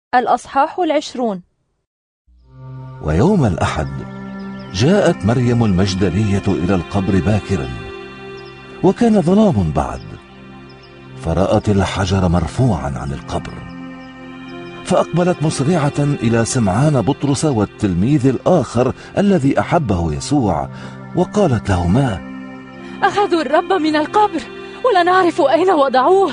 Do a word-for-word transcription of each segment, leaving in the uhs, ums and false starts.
الأصحاح العشرون. ويوم الأحد جاءت مريم المجدلية إلى القبر باكرا، وكان ظلام بعد، فرأت الحجر مرفوعا عن القبر، فأقبلت مسرعة إلى سمعان بطرس والتلميذ الآخر الذي أحبه يسوع، وقالت لهما: أخذوا الرب من القبر ولا نعرف أين وضعوه.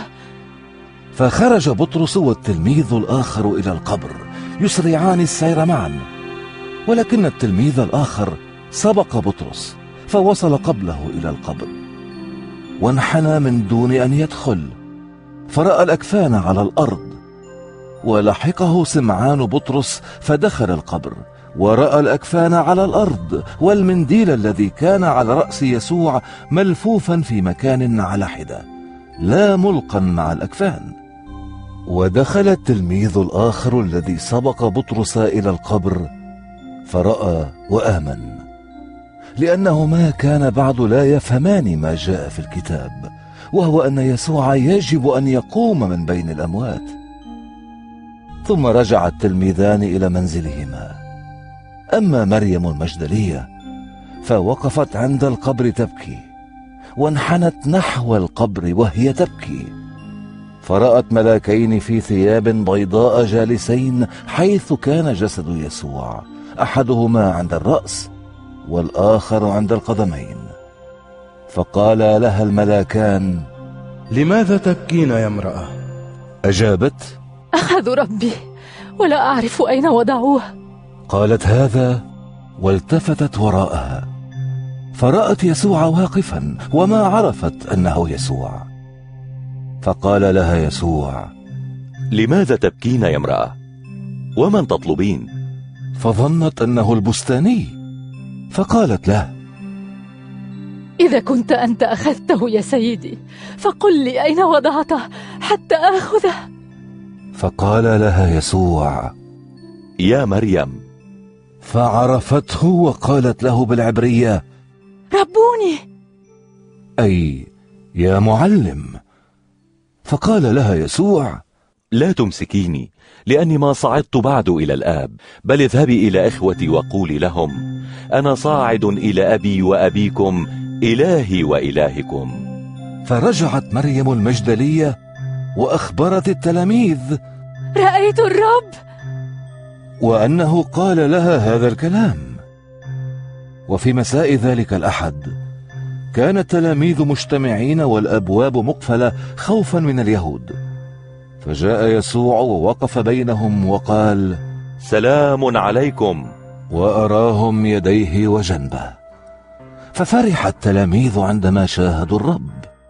فخرج بطرس والتلميذ الآخر إلى القبر يسرعان السير معا، ولكن التلميذ الآخر سبق بطرس فوصل قبله إلى القبر، وانحنى من دون أن يدخل، فرأى الأكفان على الأرض، ولحقه سمعان بطرس فدخل القبر ورأى الأكفان على الأرض، والمنديل الذي كان على رأس يسوع ملفوفا في مكان على حدة، لا ملقا مع الأكفان. ودخل التلميذ الآخر الذي سبق بطرس إلى القبر فرأى وآمن، لأنهما كان بعد لا يفهمان ما جاء في الكتاب، وهو أن يسوع يجب أن يقوم من بين الأموات. ثم رجع التلميذان إلى منزلهما. أما مريم المجدلية فوقفت عند القبر تبكي، وانحنت نحو القبر وهي تبكي، فرأت ملاكين في ثياب بيضاء جالسين حيث كان جسد يسوع، أحدهما عند الرأس والآخر عند القدمين. فقال لها الملاكان: لماذا تبكين يا امرأة؟ أجابت: أخذوا ربي ولا أعرف أين وضعوه. قالت هذا والتفتت وراءها، فرأت يسوع واقفا وما عرفت أنه يسوع. فقال لها يسوع: لماذا تبكين يا امرأة؟ ومن تطلبين؟ فظنت أنه البستاني، فقالت له: إذا كنت أنت أخذته يا سيدي فقل لي أين وضعته حتى آخذه. فقال لها يسوع: يا مريم. فعرفته وقالت له بالعبرية: ربوني، أي يا معلم. فقال لها يسوع: لا تمسكيني، لأني ما صعدت بعد إلى الآب، بل اذهبي إلى إخوتي وقولي لهم: أنا صاعد إلى أبي وأبيكم، إلهي وإلهكم. فرجعت مريم المجدلية وأخبرت التلاميذ: رأيت الرب، وأنه قال لها هذا الكلام. وفي مساء ذلك الأحد كان التلاميذ مجتمعين والأبواب مقفلة خوفا من اليهود، فجاء يسوع ووقف بينهم وقال: سلام عليكم. وأراهم يديه وجنبه، ففرح التلاميذ عندما شاهدوا الرب.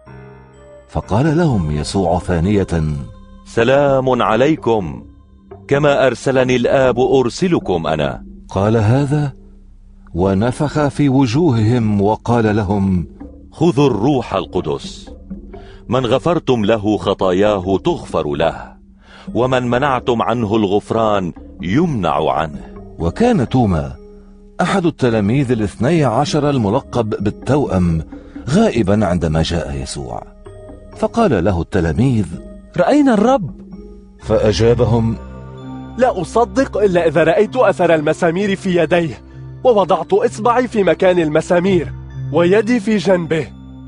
فقال لهم يسوع ثانية: سلام عليكم، كما أرسلني الآب أرسلكم أنا. قال هذا ونفخ في وجوههم وقال لهم: خذوا الروح القدس، من غفرتم له خطاياه تغفر له، ومن منعتم عنه الغفران يمنع عنه. وكان توما أحد التلاميذ الاثني عشر الملقب بالتوأم غائبا عندما جاء يسوع، فقال له التلاميذ: رأينا الرب. فأجابهم: لا أصدق إلا إذا رأيت أثر المسامير في يديه، ووضعت إصبعي في مكان المسامير، ويدي في جنبه.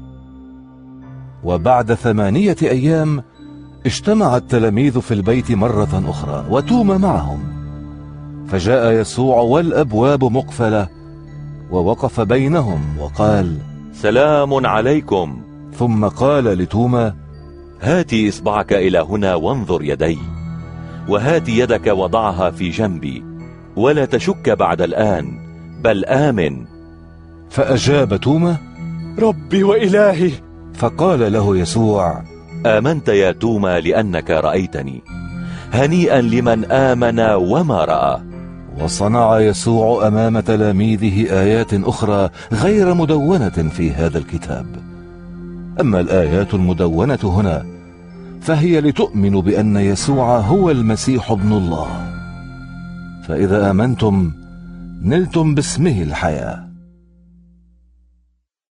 وبعد ثمانية أيام اجتمع التلاميذ في البيت مرة أخرى وتوما معهم، فجاء يسوع والأبواب مقفلة ووقف بينهم وقال: سلام عليكم. ثم قال لتوما: هاتي إصبعك إلى هنا وانظر يدي، وهات يدك وضعها في جنبي، ولا تشك بعد الآن، بل آمن. فأجاب توما: ربي وإلهي. فقال له يسوع: آمنت يا توما لأنك رأيتني، هنيئا لمن آمن وما رأى. وصنع يسوع أمام تلاميذه آيات أخرى غير مدونة في هذا الكتاب. أما الآيات المدونة هنا فهي لتؤمنوا بأن يسوع هو المسيح ابن الله، فإذا آمنتم نلتم باسمه الحياة.